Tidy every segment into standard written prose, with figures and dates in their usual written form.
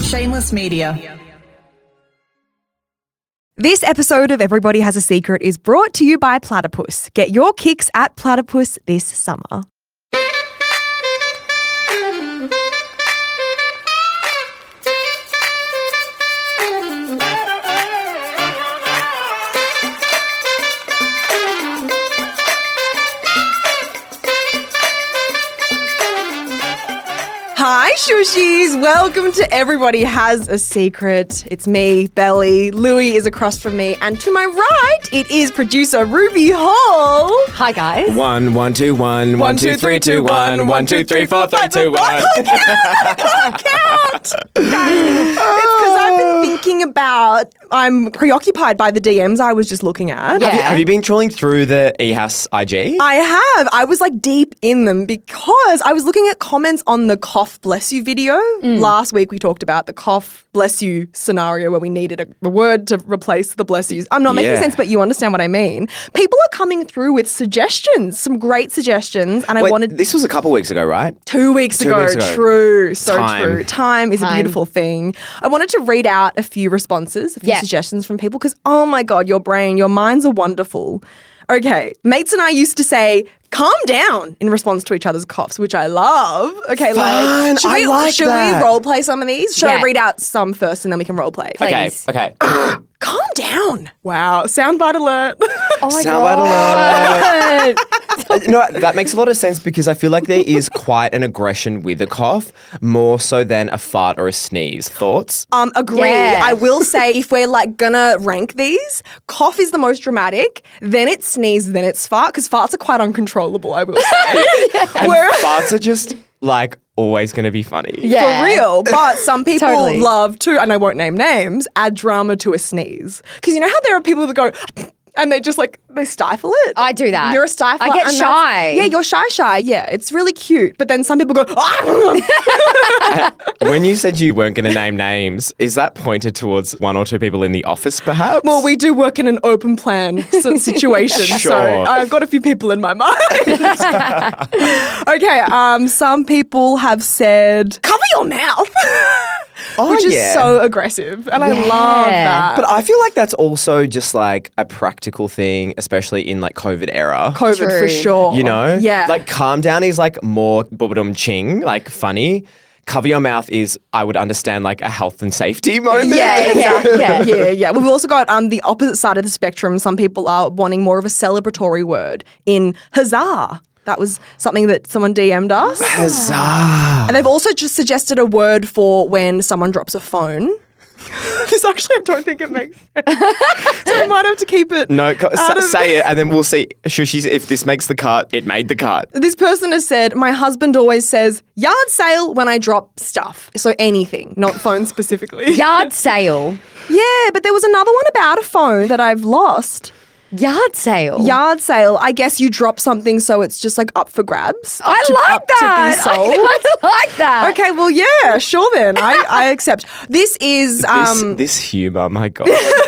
Shameless Media. This episode of Everybody Has a Secret is brought to you by Platypus. Get your kicks at Platypus this summer. Hi, Shushies. Welcome to Everybody Has a Secret. It's me, Belly. Louie is across from me. And to my right, it is producer Ruby Hall. Hi, guys. 1 1 2 1 1 2 3 2 1 1 2 3 4 5 2 1. I can't count. It's because I've been thinking about, I'm preoccupied by the DMs I was just looking at. Yeah. Have you been trawling through the eHouse IG? I have. I was like deep in them because I was looking at comments on the cough bless you video. Last week we talked about the cough bless you scenario where we needed a word to replace the bless yous. I'm not making sense, but you understand what I mean. People are coming through with suggestions, some great suggestions. And I wanted... This was a couple weeks ago, right? 2 weeks ago. True. So Time. true. Time is a beautiful thing. I wanted to read out a few responses, a few suggestions from people because, oh my God, your brain, your minds are wonderful. Okay, mates and I used to say, calm down in response to each other's coughs, which I love. Okay, Fine, should we role play some of these? Should I read out some first and then we can role play? Please. Okay. Calm down. Wow, soundbite alert. Oh my Soundbite God. No, that makes a lot of sense because I feel like there is quite an aggression with a cough, more so than a fart or a sneeze. Thoughts? Agree. Yeah. I will say if we're like gonna rank these, cough is the most dramatic, then it's sneeze, then it's fart, because farts are quite uncontrollable, I will say. And farts are just like always going to be funny. Yeah. For real. But some people Totally. love to, and I won't name names, add drama to a sneeze. Because you know how there are people that go, and they just like, they stifle it? I do that. You're a stifler. I get and shy. Yeah, you're shy. Yeah, it's really cute. But then some people go, ah! When you said you weren't going to name names, is that pointed towards one or two people in the office perhaps? Well, we do work in an open plan situation, so Sure. I've got a few people in my mind. Okay, some people have said, cover your mouth, which is so aggressive, and I love that. But I feel like that's also just like a practical thing, especially in like COVID era. COVID for True. sure. You know? Yeah. Like calm down is like more bubadum ching, like funny. Cover your mouth is, I would understand, like a health and safety moment. Yeah. We've also got the opposite side of the spectrum. Some people are wanting more of a celebratory word in huzzah. That was something that someone DM'd us. Huzzah. And they've also just suggested a word for when someone drops a phone. This actually, I don't think it makes sense. So I might have to keep it. No, say it and then we'll see. Shushies, if this makes the cut, it made the cut. This person has said, my husband always says yard sale when I drop stuff. So anything, not phone specifically. Yard sale. Yeah, but there was another one about a phone that I've lost. Yard sale. Yard sale. I guess you drop something so it's just like up for grabs. I like that. To be sold. I like that. Okay, well, yeah, sure then. I accept. This is This humour, my God.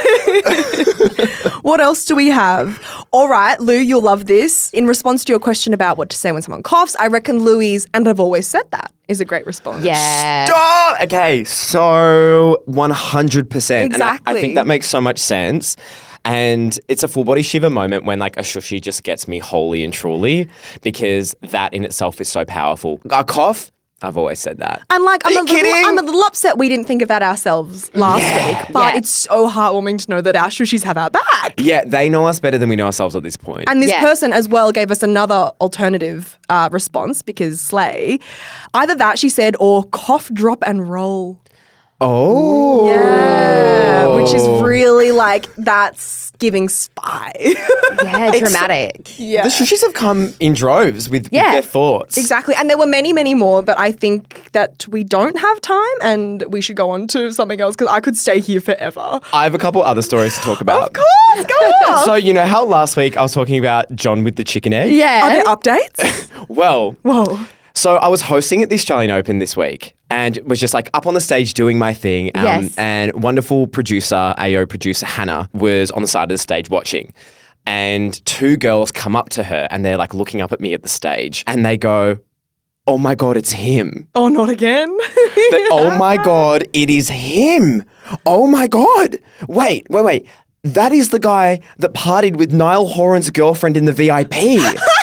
what else do we have? All right, Lou, you'll love this. In response to your question about what to say when someone coughs, I reckon Louis, and I've always said that, is a great response. Yeah. Stop! Okay, so 100%. And I Exactly. think that makes so much sense. And it's a full body shiver moment when like a shushi just gets me wholly and truly because that in itself is so powerful. A cough, I've always said that. And like, I'm Are you kidding? a little upset we didn't think of that ourselves last week, but it's so heartwarming to know that our shushis have our back. Yeah, they know us better than we know ourselves at this point. And this Yeah. person as well gave us another alternative response because Slay, either that she said or cough, drop and roll. Oh. Yeah, which is really like, that's giving spy. Yeah, dramatic. Yeah. The shushis have come in droves with their thoughts. Exactly. And there were many, many more, but I think that we don't have time and we should go on to something else because I could stay here forever. I have a couple other stories to talk about. Of course, go on. So, you know how last week I was talking about John with the chicken egg? Are Yeah. there updates? Well, Whoa. so I was hosting at the Australian Open this week and was just like up on the stage doing my thing. Yes. And wonderful producer, AO producer Hannah, was on the side of the stage watching. And two girls come up to her and they're like looking up at me at the stage and they go, "Oh my God, it's him." Oh, not again. that, oh my God, it is him. Oh my God. Wait. That is the guy that partied with Niall Horan's girlfriend in the VIP.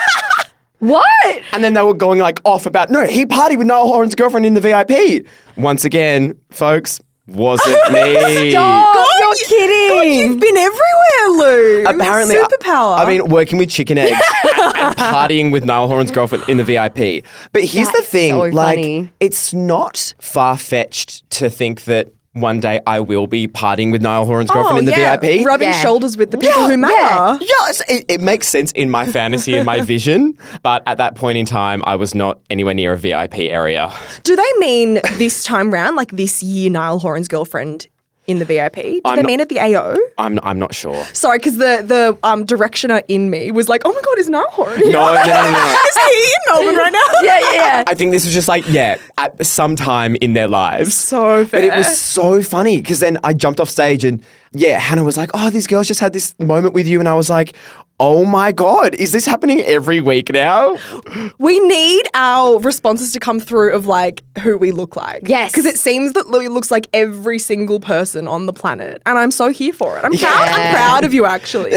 What? And then they were going like off about, no, he partied with Niall Horan's girlfriend in the VIP. Once again, folks, wasn't me. Stop! You're kidding. You've been everywhere, Lou. Apparently, superpower. I mean, working with chicken eggs and partying with Niall Horan's girlfriend in the VIP. But here's the That's thing, so like, funny. it's not far-fetched to think that one day I will be partying with Niall Horan's girlfriend in the VIP. Rubbing Yeah. shoulders with the people who matter. Yes, it makes sense in my fantasy and my vision, but at that point in time, I was not anywhere near a VIP area. Do they mean this time round, like this year, Niall Horan's girlfriend in the VIP? Do they mean at the AO? I'm not sure. Sorry, because the directioner in me was like, oh my God, is Niall Horan? No. Is he in Melbourne right now? Yeah. I think this was just like, at some time in their lives. So fair. But it was so funny because then I jumped off stage and Hannah was like, oh, these girls just had this moment with you. And I was like, oh my God, is this happening every week now? We need our responses to come through of like who we look like. Yes. Because it seems that Louis looks like every single person on the planet. And I'm so here for it. I'm Yeah. proud of you, actually.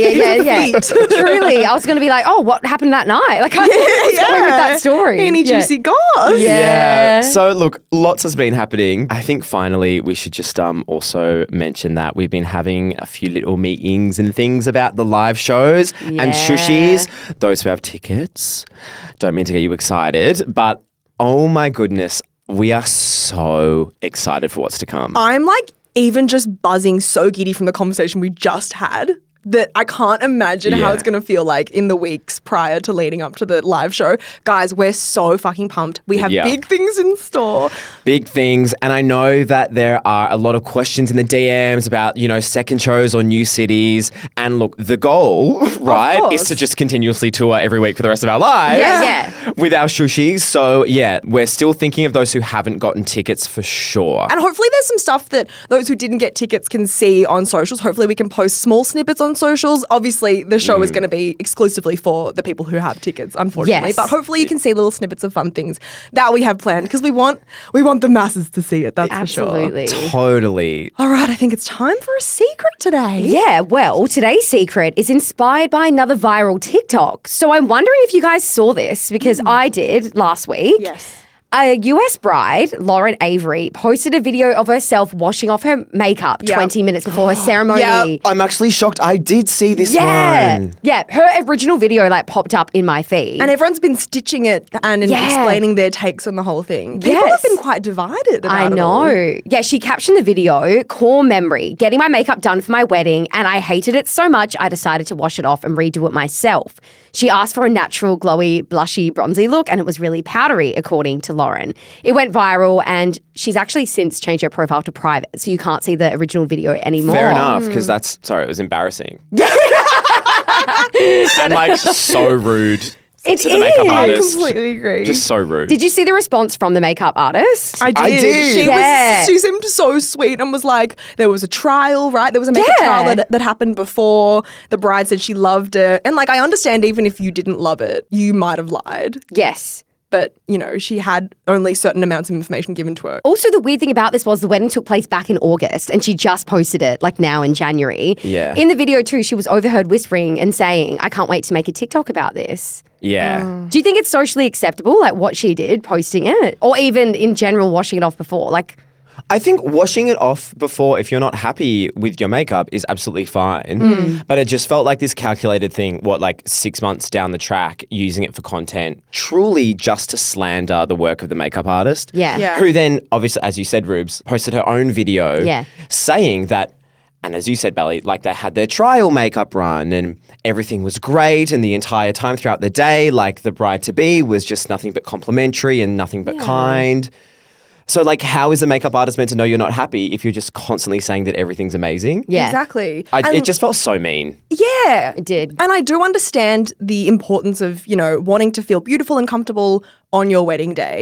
Yeah. Truly. I was going to be like, oh, what happened that night? Like, I was going with that story. Any Yeah. juicy goss. Yeah. So look, lots has been happening. I think finally we should just also mention that we've been having a few little meetings and things about the live shows and Yeah. shushies. Those who have tickets, don't mean to get you excited, but oh my goodness, we are so excited for what's to come. I'm like even just buzzing so giddy from the conversation we just had that I can't imagine how Yeah. it's going to feel like in the weeks prior to leading up to the live show. Guys, we're so fucking pumped. We have Yeah. big things in store. Big things. And I know that there are a lot of questions in the DMs about, second shows or new cities. And look, the goal, right, course. is to just continuously tour every week for the rest of our lives. Yeah. With our shushis. So, we're still thinking of those who haven't gotten tickets for sure. And hopefully there's some stuff that those who didn't get tickets can see on socials. Hopefully we can post small snippets on socials. Obviously the show is going to be exclusively for the people who have tickets, unfortunately. Yes. But hopefully you can see little snippets of fun things that we have planned because we want the masses to see it, that's for sure. Absolutely. Totally. All right, I think it's time for a secret today. Yeah, well, today's secret is inspired by another viral TikTok. So I'm wondering if you guys saw this because I did last week. Yes. A US bride, Lauren Avery, posted a video of herself washing off her makeup Yep. 20 minutes before her ceremony. Yep. I'm actually shocked. I did see this Yeah. one. Yeah, her original video popped up in my feed. And everyone's been stitching it and Yeah. explaining their takes on the whole thing. People Yes. have been quite divided about I it all. know. Yeah, she captioned the video, core memory, getting my makeup done for my wedding, and I hated it so much I decided to wash it off and redo it myself. She asked for a natural, glowy, blushy, bronzy look, and it was really powdery, according to Lauren. It went viral, and she's actually since changed her profile to private, so you can't see the original video anymore. Fair enough, because it was embarrassing. And so rude It to the makeup is. I artist. completely agree. Just so rude. Did you see the response from the makeup artist? I did. I did. Yeah. She seemed so sweet and was like, there was a trial, right? There was a makeup Yeah. trial that happened before. The bride said she loved it. And I understand even if you didn't love it, you might have lied. Yes. But, she had only certain amounts of information given to her. Also, the weird thing about this was the wedding took place back in August and she just posted it now in January. Yeah. In the video too, she was overheard whispering and saying, I can't wait to make a TikTok about this. Yeah. Do you think it's socially acceptable, what she did, posting it? Or even in general, washing it off before? I think washing it off before, if you're not happy with your makeup, is absolutely fine. But it just felt like this calculated thing, 6 months down the track, using it for content, truly just to slander the work of the makeup artist. Yeah. Yeah. Who then, obviously, as you said, Rubes, posted her own video Yeah. saying that, and as you said, Belly, they had their trial makeup run and everything was great. And the entire time throughout the day, the bride-to-be was just nothing but complimentary and nothing but kind. So, how is a makeup artist meant to know you're not happy if you're just constantly saying that everything's amazing? Yeah. Exactly. It just felt so mean. Yeah. It did. And I do understand the importance of, wanting to feel beautiful and comfortable on your wedding day.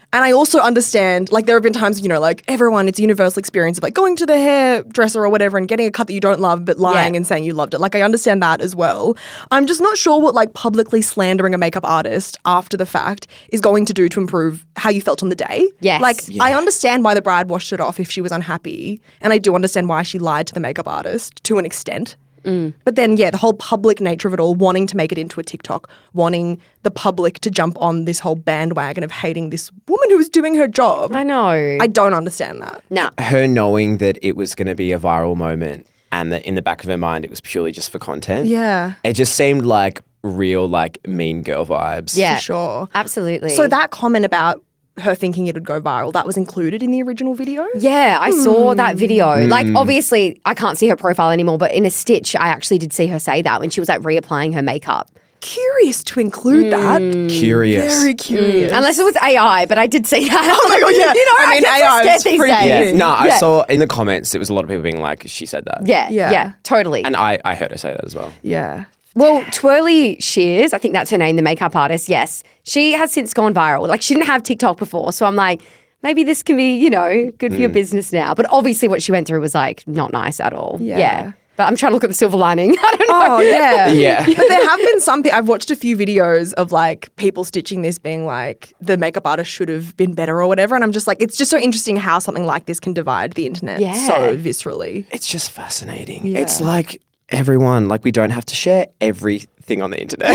And I also understand, like, there have been times, like, everyone, it's a universal experience of, like, going to the hairdresser or whatever and getting a cut that you don't love, but lying and saying you loved it. Like, I understand that as well. I'm just not sure what, like, publicly slandering a makeup artist after the fact is going to do to improve how you felt on the day. Yes. Like, I understand why the bride washed it off if she was unhappy. And I do understand why she lied to the makeup artist to an extent. But then, the whole public nature of it all, wanting to make it into a TikTok, wanting the public to jump on this whole bandwagon of hating this woman who was doing her job. I know. I don't understand that. No. Her knowing that it was going to be a viral moment and that in the back of her mind it was purely just for content. Yeah. It just seemed like real, like, mean girl vibes. Yeah. For sure. Absolutely. So that comment about her thinking it would go viral, that was included in the original video? Yeah, I saw that video. Like, obviously, I can't see her profile anymore, but in a stitch, I actually did see her say that when she was like reapplying her makeup. Curious to include that. Curious. Very curious. Unless it was AI, but I did see that. Oh my God, yeah. You know, I mean, get so AI scared is these pretty days. Yeah. No, I saw in the comments, there was a lot of people being like, she said that. Yeah, Yeah. yeah, totally. And I heard her say that as well. Yeah. Well, Twirly Shears, I think that's her name, the makeup artist, yes. She has since gone viral. Like, she didn't have TikTok before. So I'm like, maybe this can be, good for your business now. But obviously what she went through was, like, not nice at all. Yeah. But I'm trying to look at the silver lining. I don't know. Oh, yeah. Yeah. But there have been some I've watched a few videos of, like, people stitching this being like, the makeup artist should have been better or whatever. And I'm just like, it's just so interesting how something like this can divide the internet Yeah. so viscerally. It's just fascinating. Yeah. It's like everyone, like, we don't have to share everything on the internet.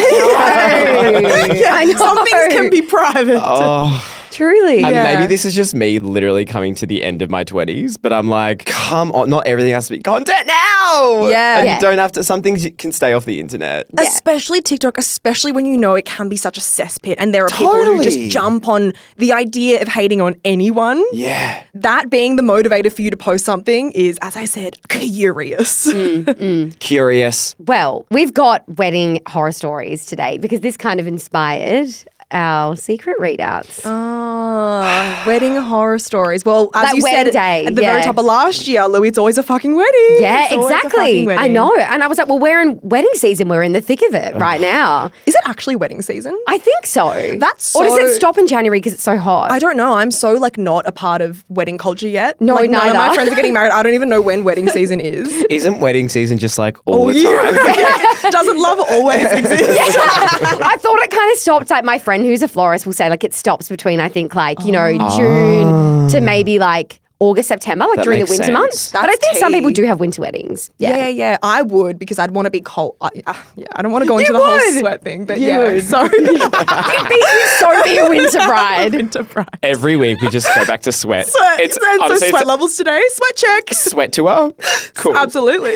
I know. Some things can be private. Oh. Truly. And Yeah. maybe this is just me literally coming to the end of my 20s, but I'm like, come on, not everything has to be content now. Yeah. And Yeah. you don't have to, some things you can stay off the internet. Especially TikTok, especially when you know it can be such a cesspit and there are people who Totally. just jump on the idea of hating on anyone. Yeah. That being the motivator for you to post something is, as I said, curious. Curious. Well, we've got wedding horror stories today because this kind of inspired our secret readouts. Wedding horror stories. Well, as That you wedding said day, at the very yeah. top of last year, Louis, it's always a fucking wedding. Yeah, It's always a exactly. fucking wedding. I know. And I was like, well, we're in wedding season. We're in the thick of it right now. Is it actually wedding season? I think so. That's Or does so- it stop in January because it's so hot? I don't know. I'm so like not a part of wedding culture yet. No, like, none of my neither. friends are getting married. I don't even know when wedding season is. Isn't wedding season just like all the Yeah. time? Doesn't love always exist? I thought it kind of stopped. Like my friend who's a florist will say like it stops between I think like, June to maybe like August, September, like That during the makes winter sense. months. But I That's think some people tea. do have winter weddings. Yeah. I would because I'd want to be cold. I don't want to go into You the whole would. sweat thing, but You yeah. would. So So be a winter bride. winter pride. Every week we just go back to sweat. Sweat. It's So honestly, sweat it's levels today. Sweat check. a sweat tour. Cool. Absolutely.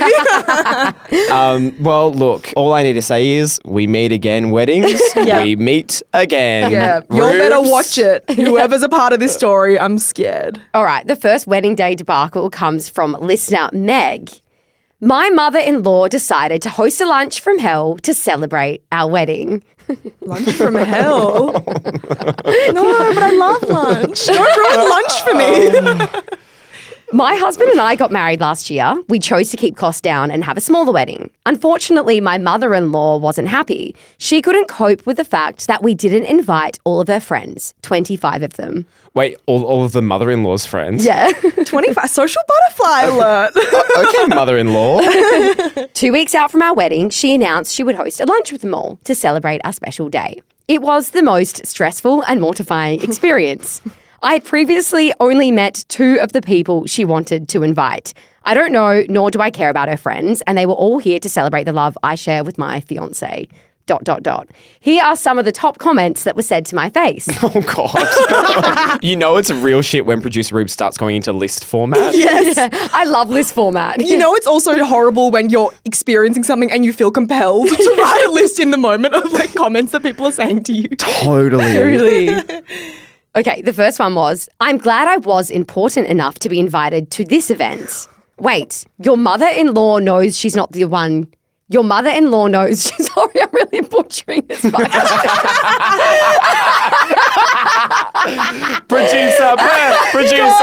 Well, look, all I need to say is we meet again, weddings. Yeah. We meet again. Yeah, you all better Rubes. watch it. Whoever's a part of this story, I'm scared. All right, the first wedding day debacle comes from listener Meg. My mother-in-law decided to host a lunch from hell to celebrate our wedding. Lunch from hell. No, but I love lunch. Don't ruin lunch for me. My husband and I got married last year. We chose to keep costs down and have a smaller wedding. Unfortunately, my mother-in-law wasn't happy. She couldn't cope with the fact that we didn't invite all of her friends, 25 of them. Wait, all of the mother-in-law's friends? Yeah. 25 social butterfly alert. Okay, mother-in-law. 2 weeks out from our wedding, she announced she would host a lunch with them all to celebrate our special day. It was the most stressful and mortifying experience. I had previously only met 2 of the people she wanted to invite. I don't know, nor do I care about her friends, and they were all here to celebrate the love I share with my fiancé. ... Here are some of the top comments that were said to my face. Oh, God. You know it's real shit when producer Rube starts going into list format. Yes. I love this format. You know, it's also horrible when you're experiencing something and you feel compelled to write a list in the moment of like comments that people are saying to you. Totally. Really? Okay, the first one was, I'm glad I was important enough to be invited to this event. Wait, your mother-in-law knows she's not the one. Your mother-in-law knows. Sorry, I'm really butchering this. Producer,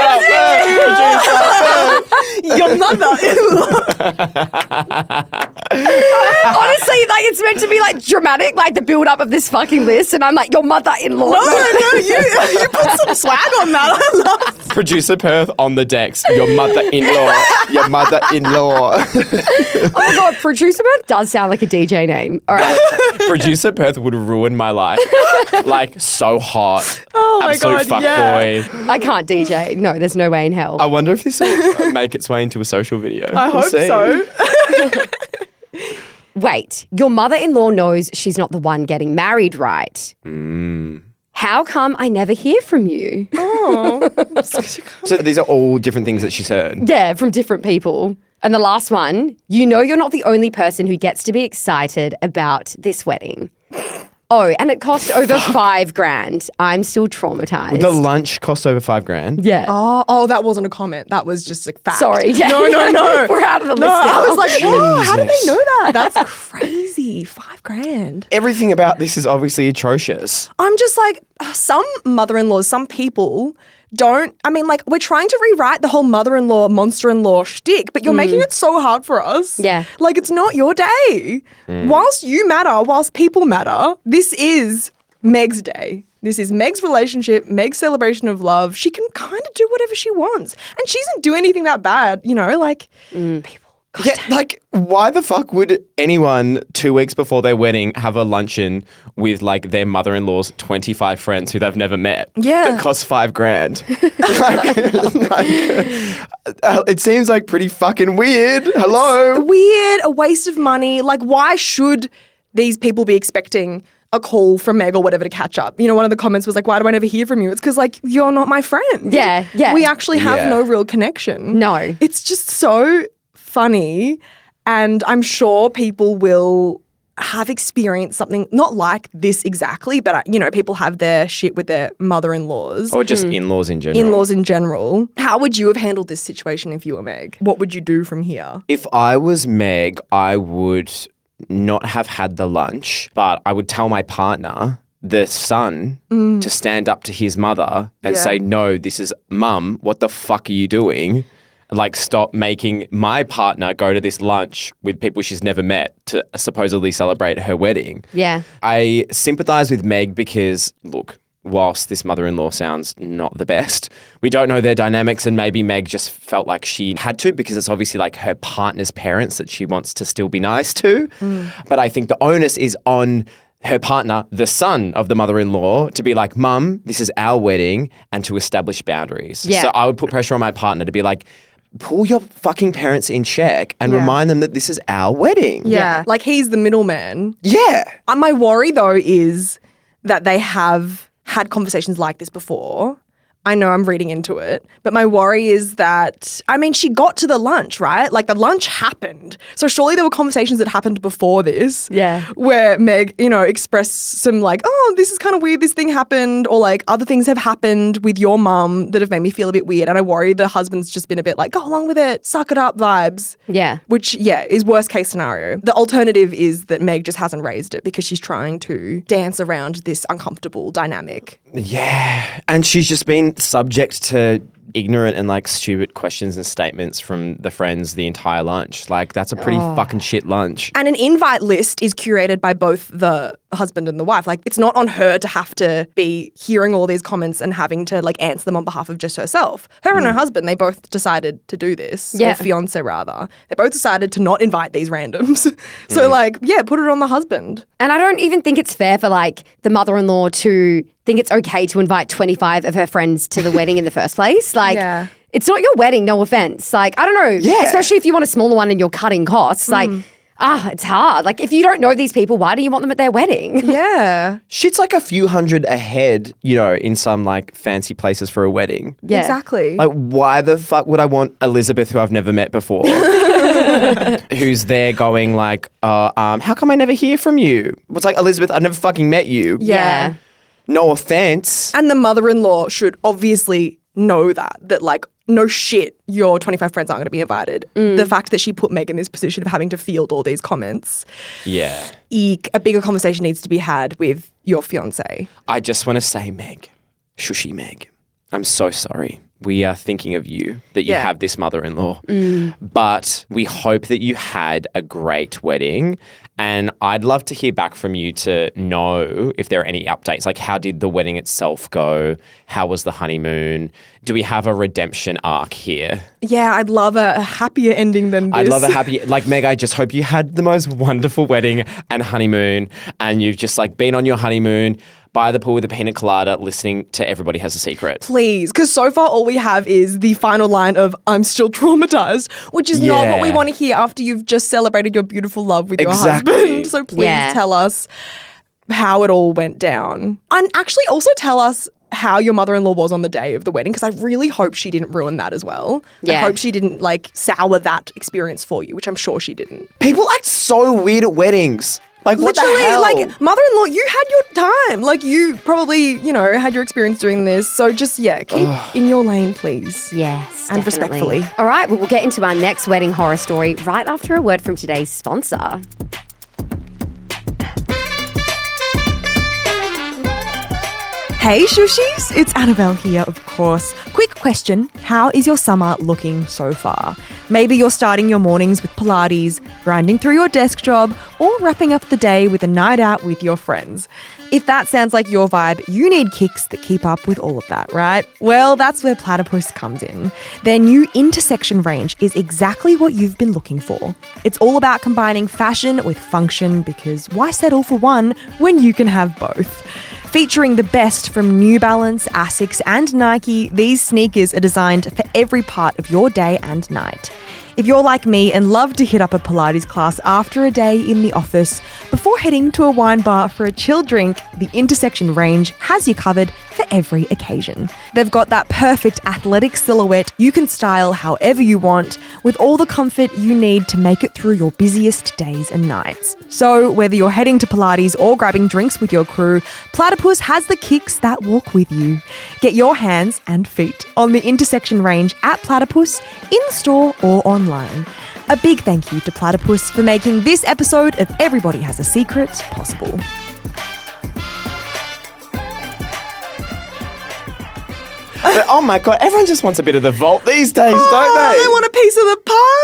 Your mother. Honestly, like it's meant to be like dramatic, like the build up of this fucking list, and I'm like, your mother-in-law. No, you put some swag on that. I love. Producer Perth on the decks. Your mother-in-law. Your mother-in-law. Oh my god, producer Beth does sound like a DJ name. All right. Producer Perth would ruin my life. Like, so hot. Oh my Absolute God, yeah. fuckboy. I can't DJ. No, there's no way in hell. I wonder if this will make its way into a social video. I We'll hope see. so. Wait, your mother-in-law knows she's not the one getting married, right? How come I never hear from you? Oh. So these are all different things that she's heard. Yeah, from different people. And the last one, you know you're not the only person who gets to be excited about this wedding. Oh, and it cost over $5,000. I'm still traumatized. The lunch cost over $5,000. Yeah. Oh, that wasn't a comment. That was just a fact. Sorry. Yeah. No. We're out of the list No, now. I was like, whoa, how did they Jesus. know that? That's crazy. $5,000. Everything about this is obviously atrocious. I'm just like, some mother-in-laws, some people don't, I mean, like, we're trying to rewrite the whole mother-in-law, monster-in-law shtick, but you're making it so hard for us. Yeah. Like, it's not your day. Whilst you matter, whilst people matter, this is Meg's day. This is Meg's relationship, Meg's celebration of love. She can kind of do whatever she wants. And she doesn't do anything that bad, you know, like, people. Yeah, like, why the fuck would anyone 2 weeks before their wedding have a luncheon with, like, their mother-in-law's 25 friends who they've never met? Yeah. That costs $5,000. It seems like pretty fucking weird. Hello? Weird, a waste of money. Like, why should these people be expecting a call from Meg or whatever to catch up? You know, one of the comments was like, why do I never hear from you? It's because, like, you're not my friend. Yeah. We actually have Yeah. no real connection. No. It's just so funny. And I'm sure people will have experienced something not like this exactly, but, you know, people have their shit with their mother-in-laws. Or just in-laws in general. In-laws in general. How would you have handled this situation if you were Meg? What would you do from here? If I was Meg, I would not have had the lunch, but I would tell my partner, the son, to stand up to his mother and Yeah. say, no, this is mum. What the fuck are you doing? Like, stop making my partner go to this lunch with people she's never met to supposedly celebrate her wedding. Yeah. I sympathize with Meg because, look, whilst this mother-in-law sounds not the best, we don't know their dynamics, and maybe Meg just felt like she had to because it's obviously like her partner's parents that she wants to still be nice to. But I think the onus is on her partner, the son of the mother-in-law, to be like, Mum, this is our wedding, and to establish boundaries. Yeah. So I would put pressure on my partner to be like, pull your fucking parents in check and Yeah. remind them that this is our wedding. Yeah. Like, he's the middleman. Yeah. My worry, though, is that they have had conversations like this before. I know I'm reading into it, but my worry is that, I mean, she got to the lunch, right? Like, the lunch happened. So surely there were conversations that happened before this. Yeah. Where Meg, you know, expressed some like, oh, this is kind of weird, this thing happened, or like other things have happened with your mum that have made me feel a bit weird. And I worry the husband's just been a bit like, go along with it, suck it up vibes. Yeah. Which, yeah, is worst case scenario. The alternative is that Meg just hasn't raised it because she's trying to dance around this uncomfortable dynamic. Yeah. And she's just been subject to ignorant and like stupid questions and statements from the friends the entire lunch. Like, that's a pretty fucking shit lunch. And an invite list is curated by both the husband and the wife. Like, it's not on her to have to be hearing all these comments and having to like answer them on behalf of just herself. Her and her husband, they both decided to do this. Yeah. Or fiance rather. They both decided to not invite these randoms. So like, yeah, put it on the husband. And I don't even think it's fair for like the mother-in-law to think it's okay to invite 25 of her friends to the wedding in the first place. Like, Yeah. it's not your wedding, no offense. Like, I don't know. Yeah. Especially if you want a smaller one and you're cutting costs. Like, it's hard. Like, if you don't know these people, why do you want them at their wedding? Yeah. Shit's like a few hundred ahead, you know, in some like fancy places for a wedding. Yeah. Exactly. Like, why the fuck would I want Elizabeth, who I've never met before, who's there going like, how come I never hear from you? What's like, Elizabeth, I've never fucking met you. Yeah. No offense. And the mother-in-law should obviously know that like, no shit, your 25 friends aren't going to be invited. The fact that she put Meg in this position of having to field all these comments, Yeah. eek, a bigger conversation needs to be had with your fiance. I just want to say, Meg, shushy Meg, I'm so sorry. we are thinking of you, that you Yeah. have this mother-in-law. But we hope that you had a great wedding. And I'd love to hear back from you to know if there are any updates. Like, how did the wedding itself go? How was the honeymoon? Do we have a redemption arc here? Yeah, I'd love a happier ending than this. I'd love a happy, like, Meg, I just hope you had the most wonderful wedding and honeymoon, and you've just like been on your honeymoon by the pool with a pina colada listening to Everybody Has a Secret. Please, because so far all we have is the final line of "I'm still traumatized," which is not what we Yeah. want to hear after you've just celebrated your beautiful love with Exactly. your husband. So please Yeah. tell us how it all went down, and actually also tell us how your mother-in-law was on the day of the wedding, because I really hope she didn't ruin that as well. I Yeah. hope she didn't like sour that experience for you, which I'm sure she didn't. People act so weird at weddings. Like, what Literally, the hell? like, mother-in-law, you had your time. Like, you probably, had your experience doing this. So just, keep in your lane, please. Yes, And definitely. respectfully. All right, well, we'll get into our next wedding horror story right after a word from today's sponsor. Hey, Shushis, it's Annabelle here, of course. Quick question, how is your summer looking so far? Maybe you're starting your mornings with Pilates, grinding through your desk job, or wrapping up the day with a night out with your friends. If that sounds like your vibe, you need kicks that keep up with all of that, right? Well, that's where Platypus comes in. Their new intersection range is exactly what you've been looking for. It's all about combining fashion with function, because why settle for one when you can have both? Featuring the best from New Balance, Asics, and Nike, these sneakers are designed for every part of your day and night. If you're like me and love to hit up a Pilates class after a day in the office, before heading to a wine bar for a chill drink, the Intersection range has you covered for every occasion. They've got that perfect athletic silhouette you can style however you want, with all the comfort you need to make it through your busiest days and nights. So whether you're heading to Pilates or grabbing drinks with your crew, Platypus has the kicks that walk with you. Get your hands and feet on the Intersection range at Platypus, in store or online. A big thank you to Platypus for making this episode of Everybody Has a Secret possible. Oh my God, everyone just wants a bit of the vault these days, don't they? They want a piece of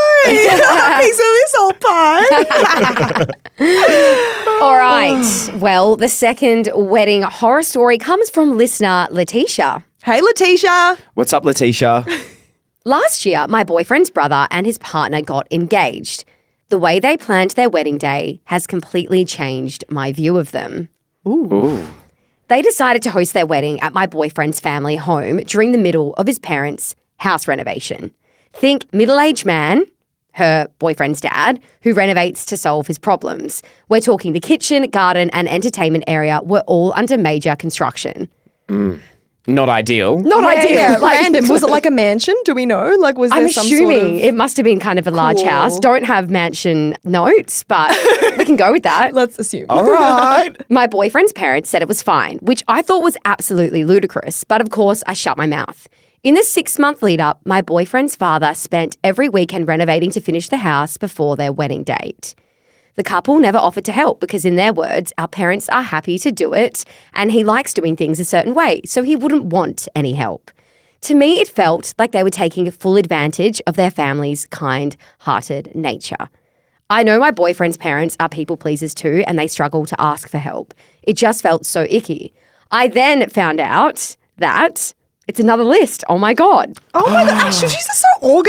the pie. A piece of this old pie. All right, well, the second wedding horror story comes from listener Letitia. Hey, Letitia. What's up, Letitia? Last year, my boyfriend's brother and his partner got engaged. The way they planned their wedding day has completely changed my view of them. Ooh. They decided to host their wedding at my boyfriend's family home during the middle of his parents' house renovation. Think middle-aged man, her boyfriend's dad, who renovates to solve his problems. We're talking the kitchen, garden, and entertainment area were all under major construction. Not ideal. Not ideal. Yeah, Like- random. Was it like a mansion? Do we know? Like, was there I'm some assuming sort of... it must have been kind of a large Cool. house. Don't have mansion notes, but we can go with that. Let's assume. All right. My boyfriend's parents said it was fine, which I thought was absolutely ludicrous. But of course, I shut my mouth. In the 6-month lead up, my boyfriend's father spent every weekend renovating to finish the house before their wedding date. The couple never offered to help because, in their words, our parents are happy to do it and he likes doing things a certain way, so he wouldn't want any help. To me, it felt like they were taking full advantage of their family's kind-hearted nature. I know my boyfriend's parents are people pleasers too, and they struggle to ask for help. It just felt so icky. I then found out that it's another list. Oh my God. Oh my gosh, she's just so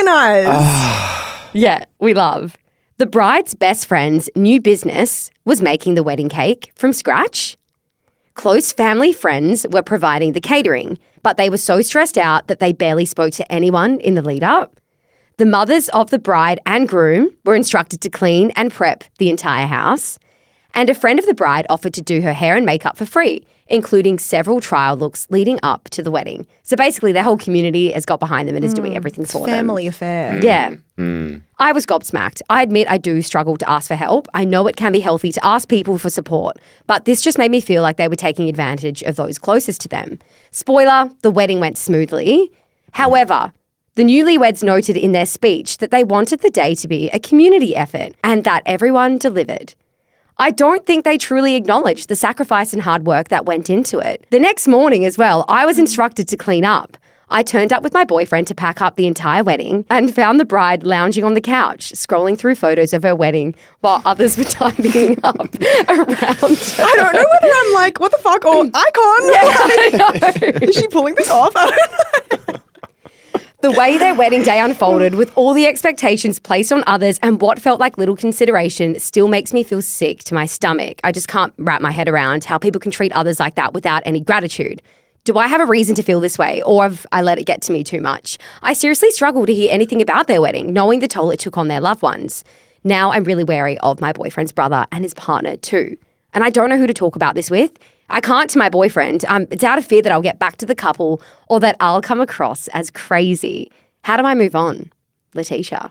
organized. Yeah, we love. The bride's best friend's new business was making the wedding cake from scratch. Close family friends were providing the catering, but they were so stressed out that they barely spoke to anyone in the lead up. The mothers of the bride and groom were instructed to clean and prep the entire house. And a friend of the bride offered to do her hair and makeup for free, including several trial looks leading up to the wedding. So basically, their whole community has got behind them and is doing everything for them. Family affair. Yeah. I was gobsmacked. I admit I do struggle to ask for help. I know it can be healthy to ask people for support, but this just made me feel like they were taking advantage of those closest to them. Spoiler, the wedding went smoothly. However, the newlyweds noted in their speech that they wanted the day to be a community effort and that everyone delivered. I don't think they truly acknowledged the sacrifice and hard work that went into it. The next morning as well, I was instructed to clean up. I turned up with my boyfriend to pack up the entire wedding and found the bride lounging on the couch, scrolling through photos of her wedding while others were tidying up around her. I don't know whether I'm like, what the fuck, or icon. I know. Is she pulling this off? I don't know. The way their wedding day unfolded with all the expectations placed on others and what felt like little consideration still makes me feel sick to my stomach. I just can't wrap my head around how people can treat others like that without any gratitude. Do I have a reason to feel this way, or have I let it get to me too much? I seriously struggle to hear anything about their wedding, knowing the toll it took on their loved ones. Now I'm really wary of my boyfriend's brother and his partner too. And I don't know who to talk about this with. I can't to my boyfriend. It's out of fear that I'll get back to the couple or that I'll come across as crazy. How do I move on? Letitia.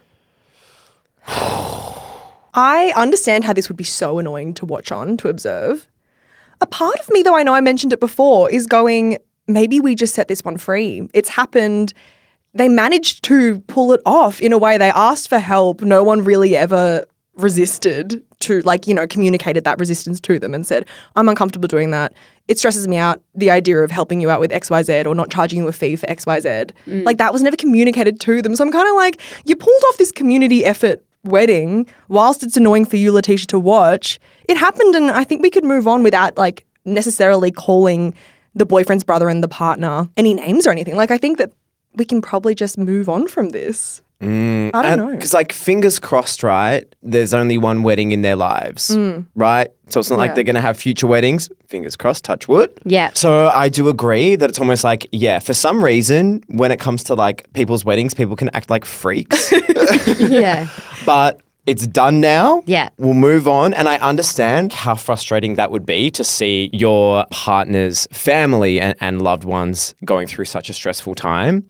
I understand how this would be so annoying to watch on, to observe. A part of me, though, I know I mentioned it before, is going, maybe we just set this one free. It's happened. They managed to pull it off in a way. They asked for help. No one really ever resisted to, communicated that resistance to them and said, I'm uncomfortable doing that. It stresses me out, the idea of helping you out with XYZ or not charging you a fee for XYZ. That was never communicated to them. So I'm kind of like, you pulled off this community effort wedding whilst it's annoying for you, Letitia, to watch. It happened, and I think we could move on without necessarily calling the boyfriend's brother and the partner any names or anything. I think that we can probably just move on from this. I don't know. Because fingers crossed, right? There's only one wedding in their lives, right? So it's not like they're going to have future weddings. Fingers crossed, touch wood. Yeah. So I do agree that it's almost for some reason, when it comes to people's weddings, people can act like freaks. Yeah. But it's done now. Yeah. We'll move on. And I understand how frustrating that would be to see your partner's family and loved ones going through such a stressful time.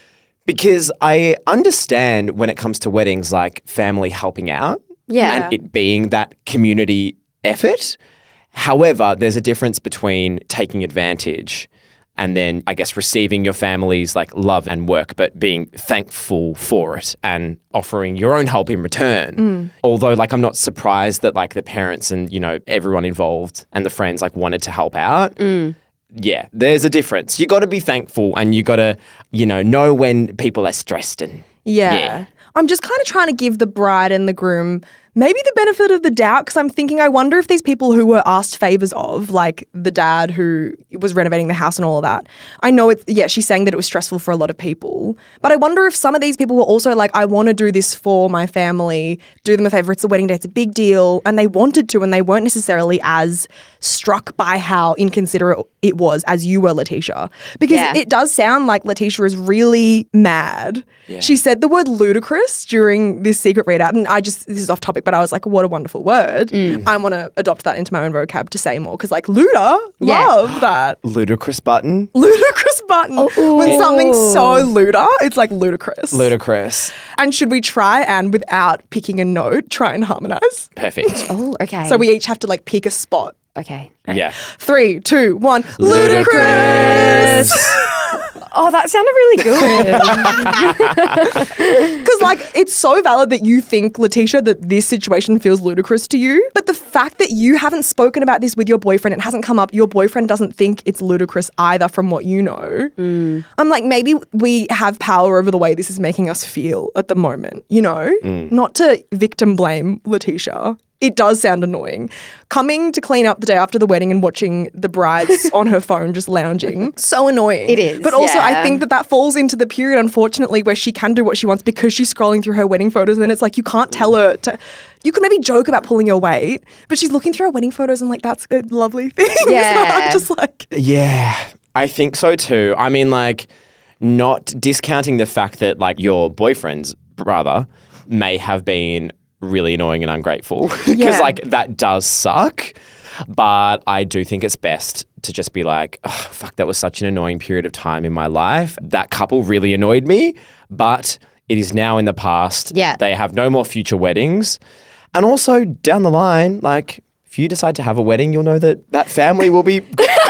Because I understand when it comes to weddings, family helping out. Yeah. And it being that community effort. However, there's a difference between taking advantage and then, I guess, receiving your family's love and work, but being thankful for it and offering your own help in return. Although, I'm not surprised that the parents and, everyone involved and the friends wanted to help out. Yeah, there's a difference. You got to be thankful and you got to, know when people are stressed and Yeah. I'm just kind of trying to give the bride and the groom maybe the benefit of the doubt, because I'm thinking, I wonder if these people who were asked favors of, the dad who was renovating the house and all of that, I know she's saying that it was stressful for a lot of people, but I wonder if some of these people were also I want to do this for my family, do them a favor, it's a wedding day, it's a big deal, and they wanted to, and they weren't necessarily as struck by how inconsiderate it was as you were, Letitia. Because it does sound like Letitia is really mad. Yeah. She said the word ludicrous during this secret readout, and this is off topic, but I was like, what a wonderful word. I want to adopt that into my own vocab to say more, because luda, love that. Ludicrous button. Ludicrous button. When something's so luda, it's ludicrous. Ludicrous. And should we try and, without picking a note, try and harmonize? Perfect. Oh, okay. So we each have to pick a spot. Okay. Yeah. 3, 2, 1. Ludicrous. Oh, that sounded really good. Because it's so valid that you think, Letitia, that this situation feels ludicrous to you. But the fact that you haven't spoken about this with your boyfriend, it hasn't come up, your boyfriend doesn't think it's ludicrous either from what you know. I'm maybe we have power over the way this is making us feel at the moment, Not to victim blame Letitia. It does sound annoying. Coming to clean up the day after the wedding and watching the bride's on her phone just lounging. So annoying. It is. But also I think that falls into the period, unfortunately, where she can do what she wants because she's scrolling through her wedding photos, and it's you can't tell her to. You could maybe joke about pulling your weight, but she's looking through her wedding photos and that's a lovely thing. Yeah. So I'm just Yeah, I think so too. I mean, not discounting the fact that your boyfriend's brother may have been really annoying and ungrateful, because that does suck. But I do think it's best to just be oh, fuck, that was such an annoying period of time in my life. That couple really annoyed me, but it is now in the past. Yeah. They have no more future weddings. And also down the line, if you decide to have a wedding, you'll know that family will be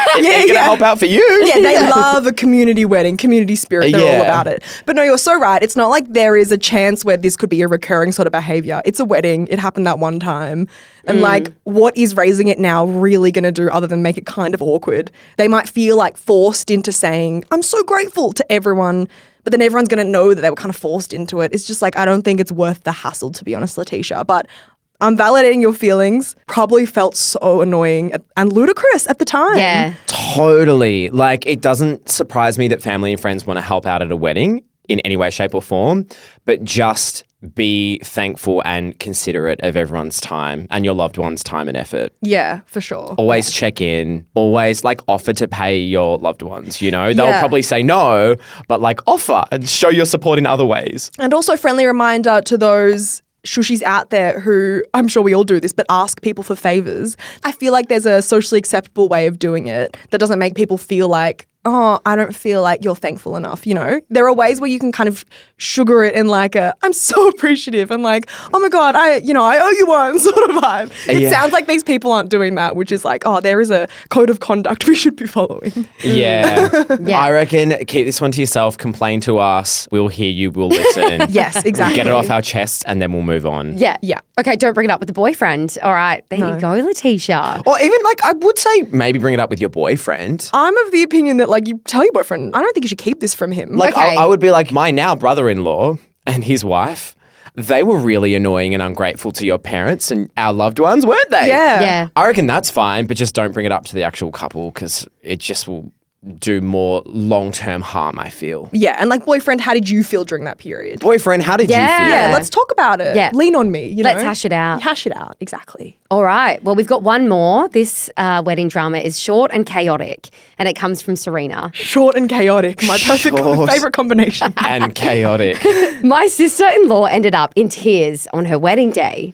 They're gonna help out for you. Yeah, they love a community wedding, community spirit. They're all Yeah. about it. But no, you're so right. It's not like there is a chance where this could be a recurring sort of behavior. It's a wedding. It happened that one time. And like, what is raising it now really going to do other than make it kind of awkward? They might feel like forced into saying, I'm so grateful to everyone. But then everyone's going to know that they were kind of forced into it. It's just like, I don't think it's worth the hassle, to be honest, Letitia. But I'm validating your feelings. Probably felt so annoying and ludicrous at the time. Yeah. Totally. Like, it doesn't surprise me that family and friends want to help out at a wedding in any way, shape, or form, but just be thankful and considerate of everyone's time and your loved one's time and effort. Yeah, for sure. Always check in, always like offer to pay your loved ones, you know? They'll Yeah. probably say no, but like offer and show your support in other ways. And also friendly reminder to those shushis out there who, I'm sure we all do this, but ask people for favors. I feel like there's a socially acceptable way of doing it that doesn't make people feel like, oh, I don't feel like you're thankful enough, you know? There are ways where you can kind of sugar it in like a, I'm so appreciative and like, oh my God, I owe you one sort of vibe. It Yeah. sounds like these people aren't doing that, which is like, oh, there is a code of conduct we should be following. Yeah. Yeah. I reckon keep this one to yourself, complain to us, we'll hear you, we'll listen. Yes, exactly. Get it off our chest and then we'll move on. Yeah. Yeah. Okay, don't bring it up with the boyfriend. All right, there you go, Letitia. Or even like, I would say maybe bring it up with your boyfriend. I'm of the opinion that like you tell your boyfriend, I don't think you should keep this from him. Like, Okay. I would be like, my now brother-in-law and his wife, they were really annoying and ungrateful to your parents and our loved ones, weren't they? yeah. Yeah. I reckon that's fine, but just don't bring it up to the actual couple because it just will do more long-term harm, I feel. Yeah, and like boyfriend, how did you feel during that period? Boyfriend, how did Yeah. you feel? Yeah, let's talk about it. Yeah. Lean on me. You Let's know? hash it out. Hash it out, exactly. All right. Well, we've got one more. This wedding drama is short and chaotic, and it comes from Serena. Short and chaotic, my perfect Short. favorite combination. And chaotic. My sister-in-law ended up in tears on her wedding day.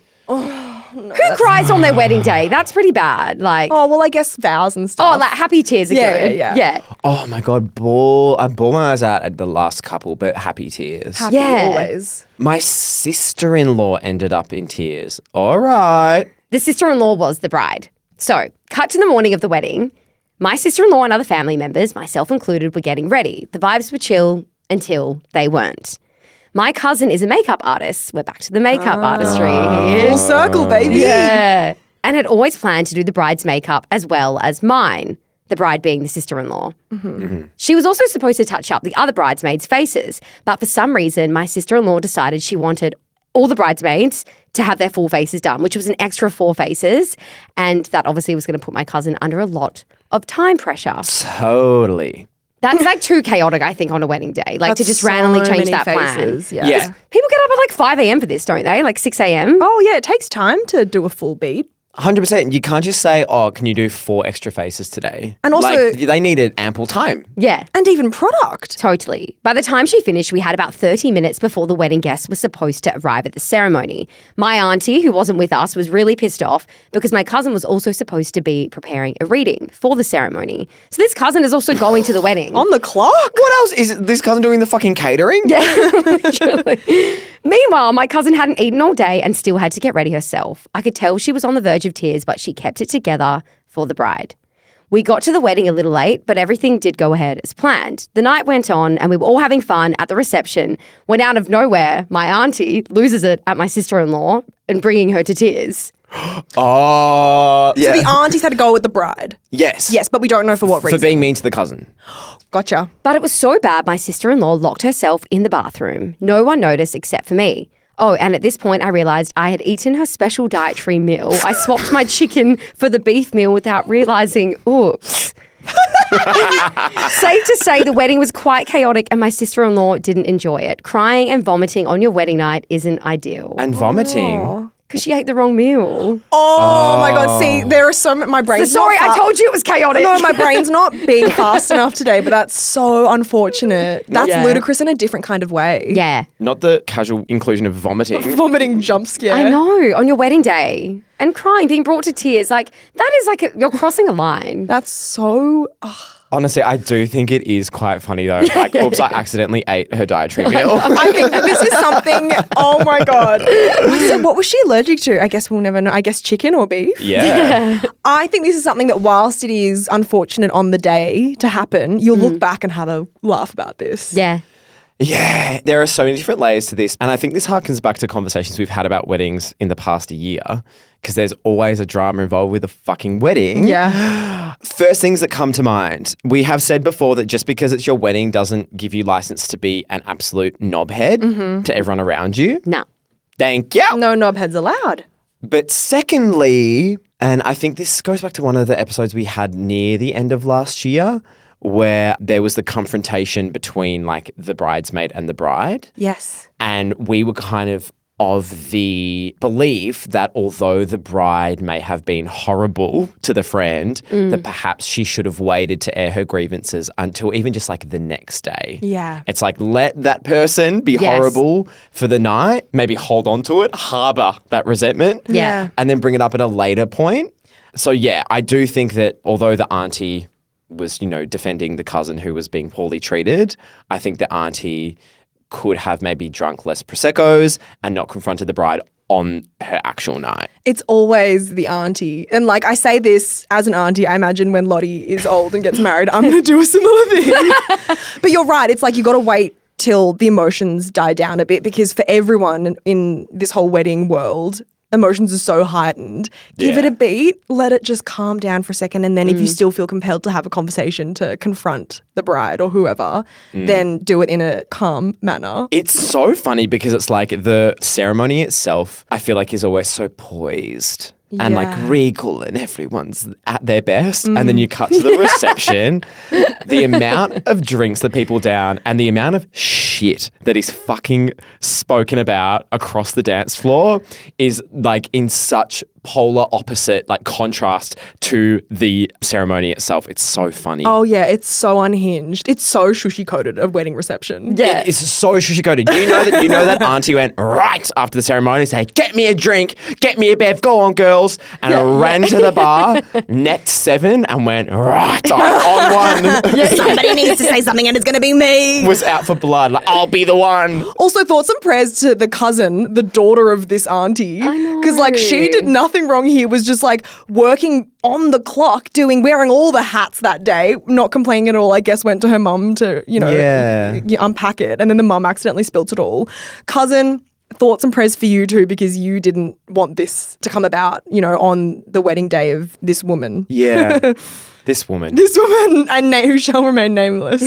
Who cries on their wedding day? That's pretty bad. Like, Oh, well, I guess vows and stuff. like happy tears are Yeah, good. yeah. Oh my God, I bawled my eyes out at the last couple, but happy tears. Happy Yeah. always. My sister-in-law ended up in tears. All right. The sister-in-law was the bride. So, cut to the morning of the wedding. My sister-in-law and other family members, myself included, were getting ready. The vibes were chill until they weren't. My cousin is a makeup artist. We're back to the makeup artistry here. Full circle, baby. Yeah. And had always planned to do the bride's makeup as well as mine, the bride being the sister-in-law. She was also supposed to touch up the other bridesmaids' faces, but for some reason, my sister-in-law decided she wanted all the bridesmaids to have their full faces done, which was an extra 4 faces. And that obviously was going to put my cousin under a lot of time pressure. Totally. That's like too chaotic, I think, on a wedding day. Like to That's just randomly so change many that faces, plan. Yeah. Yeah. People get up at like 5 a.m. for this, don't they? Like 6 a.m. Oh, yeah, it takes time to do a full beat. 100%. You can't just say, oh, can you do 4 extra faces today? And also- Like, they needed ample time. Yeah. And even product. Totally. By the time she finished, we had about 30 minutes before the wedding guests were supposed to arrive at the ceremony. My auntie, who wasn't with us, was really pissed off because my cousin was also supposed to be preparing a reading for the ceremony. So this cousin is also going to the wedding. On the clock? What else? Is this cousin doing the fucking catering? Literally. Meanwhile, my cousin hadn't eaten all day and still had to get ready herself. I could tell she was on the verge of tears, but she kept it together for the bride. We got to the wedding a little late, but everything did go ahead as planned. The night went on and we were all having fun at the reception when out of nowhere, my auntie loses it at my sister-in-law and bringing her to tears. Oh, yeah. The aunties had to go with the bride. Yes. Yes, but we don't know for what For reason. being mean to the cousin. Gotcha. But it was so bad, my sister-in-law locked herself in the bathroom. No one noticed except for me. Oh, and at this point, I realized I had eaten her special dietary meal. I swapped my chicken for the beef meal without realizing, oops. Safe to say, the wedding was quite chaotic and my sister-in-law didn't enjoy it. Crying and vomiting on your wedding night isn't ideal. And vomiting. Because she ate the wrong meal. Oh, my God. See, there are so many. My brain's Sorry, not I told you it was chaotic. No, my brain's not being fast enough today, but that's so unfortunate. That's Yeah. ludicrous in a different kind of way. Yeah. Not the casual inclusion of vomiting. Vomiting jump scare. I know, on your wedding day. And crying, being brought to tears. Like, that is like, you're crossing a line. That's so. Honestly, I do think it is quite funny though. Like, oops, I accidentally ate her dietary meal. I think that this is something. Oh my god! So what was she allergic to? I guess we'll never know. I guess chicken or beef. Yeah. I think this is something that, whilst it is unfortunate on the day to happen, you'll look back and have a laugh about this. Yeah. Yeah, there are so many different layers to this. And I think this harkens back to conversations we've had about weddings in the past year, because there's always a drama involved with a fucking wedding. Yeah. First things that come to mind. We have said before that just because it's your wedding doesn't give you license to be an absolute knobhead to everyone around you. No. Thank you. No knobheads allowed. But secondly, and I think this goes back to one of the episodes we had near the end of last year, where there was the confrontation between like the bridesmaid and the bride. Yes. And we were kind of the belief that although the bride may have been horrible to the friend, that perhaps she should have waited to air her grievances until even just like the next day. Yeah. It's like, let that person be horrible for the night, maybe hold on to it, harbor that resentment, Yeah. and then bring it up at a later point. So yeah, I do think that although the auntie was, defending the cousin who was being poorly treated, I think the auntie could have maybe drunk less Prosecco's and not confronted the bride on her actual night. It's always the auntie. And like I say this as an auntie, I imagine when Lottie is old and gets married, I'm going to do a similar thing. But you're right. It's like you got to wait till the emotions die down a bit, because for everyone in this whole wedding world, emotions are so heightened. Give it a beat, let it just calm down for a second. And then if you still feel compelled to have a conversation to confront the bride or whoever, then do it in a calm manner. It's so funny because it's like the ceremony itself, I feel like, is always so poised and like Yeah. regal and everyone's at their best. And then you cut to the reception, the amount of drinks that people down and the amount of shit that is fucking spoken about across the dance floor is like in such polar opposite, like contrast to the ceremony itself. It's so funny. Oh yeah, it's so unhinged. It's so shushy coated a wedding reception. Yeah. It's so sugar-coated. You know that auntie went right after the ceremony, say, get me a drink, get me a bev, go on girls, and ran to the bar, necked 7 and went right on one. Somebody needs to say something and it's going to be me. Was out for blood, like, I'll be the one. Also, thoughts and prayers to the cousin, the daughter of this auntie. Because like she did nothing wrong here, was just like working on the clock, wearing all the hats that day, not complaining at all. I guess went to her mum to, unpack it. And then the mum accidentally spilt it all. Cousin, thoughts and prayers for you too, because you didn't want this to come about, on the wedding day of this woman. Yeah. This woman. This woman, and who shall remain nameless.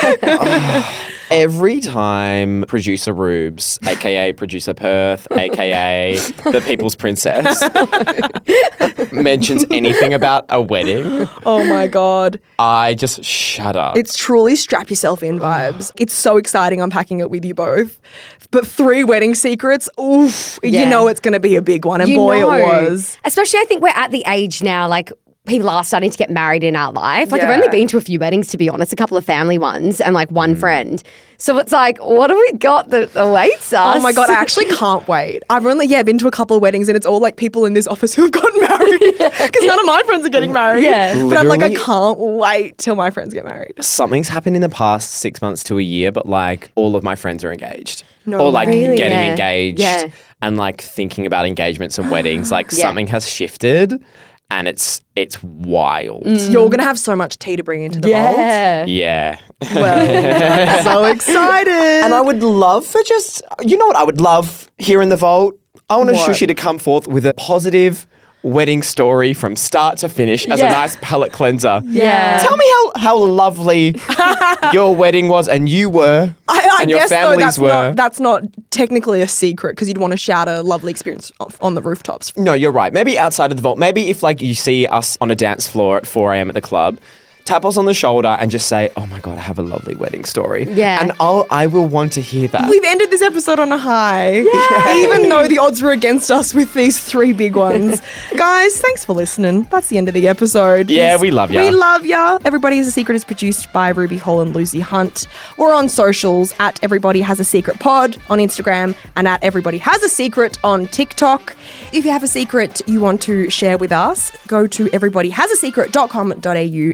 Every time producer Rubes, aka producer Perth, aka the People's Princess, mentions anything about a wedding, Oh my God. I just shudder. It's truly strap yourself in vibes. It's so exciting unpacking it with you both. But 3 wedding secrets, oof, you Yeah. know it's going to be a big one. And You boy, know. it was. Especially, I think we're at the age now, like, people are starting to get married in our life. Like, I've Yeah. only been to a few weddings, to be honest, a couple of family ones and like one friend. So it's like, what have we got that awaits us? Oh my God, I actually can't wait. I've only, been to a couple of weddings and it's all like people in this office who have gotten married. Because none of my friends are getting married. Yeah. But I'm like, I Literally- can't wait till my friends get married. Something's happened in the past 6 months to a year, but like all of my friends are engaged. No or like way. getting Yeah. engaged Yeah. and like thinking about engagements and weddings. Like Yeah. something has shifted and it's wild. You're going to have so much tea to bring into the vault. Yeah. Yeah. Well, so excited. And I would love for just, you know what I would love here in the vault? I want What? Shushi to come forth with a positive wedding story from start to finish as a Yeah. nice palate cleanser. Yeah. Tell me how lovely your wedding was and you were I and your guess though families were. that's not technically a secret because you'd want to shout a lovely experience on the rooftops. No, you're right. Maybe outside of the vault. Maybe if like you see us on a dance floor at 4 a.m. at the club, tap us on the shoulder and just say, "Oh my God, I have a lovely wedding story." Yeah. And I will want to hear that. We've ended this episode on a high, even though the odds were against us with these 3 big ones. Guys, thanks for listening. That's the end of the episode. Yeah, we love ya. We love ya. Everybody Has a Secret is produced by Ruby Hall and Lucy Hunt. We're on socials at Everybody Has a Secret Pod on Instagram and at Everybody Has a Secret on TikTok. If you have a secret you want to share with us, go to everybodyhasasecret.com.au and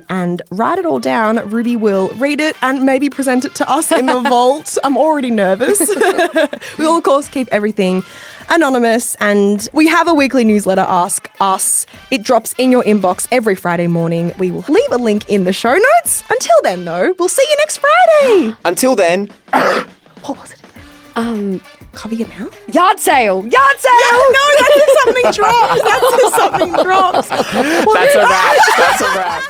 write it all down. Ruby will read it and maybe present it to us in the vault. I'm already nervous. We will, of course, keep everything anonymous, and we have a weekly newsletter, Ask Us. It drops in your inbox every Friday morning. We will leave a link in the show notes. Until then, though, we'll see you next Friday. Until then, What was it? Cover your mouth? Yard sale! Yard sale! No, that's if something drops. That's if something drops. that's a wrap. That's a wrap.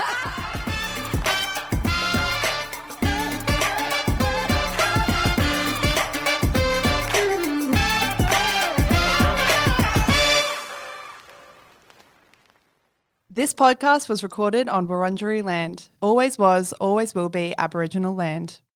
This podcast was recorded on Wurundjeri land. Always was, always will be Aboriginal land.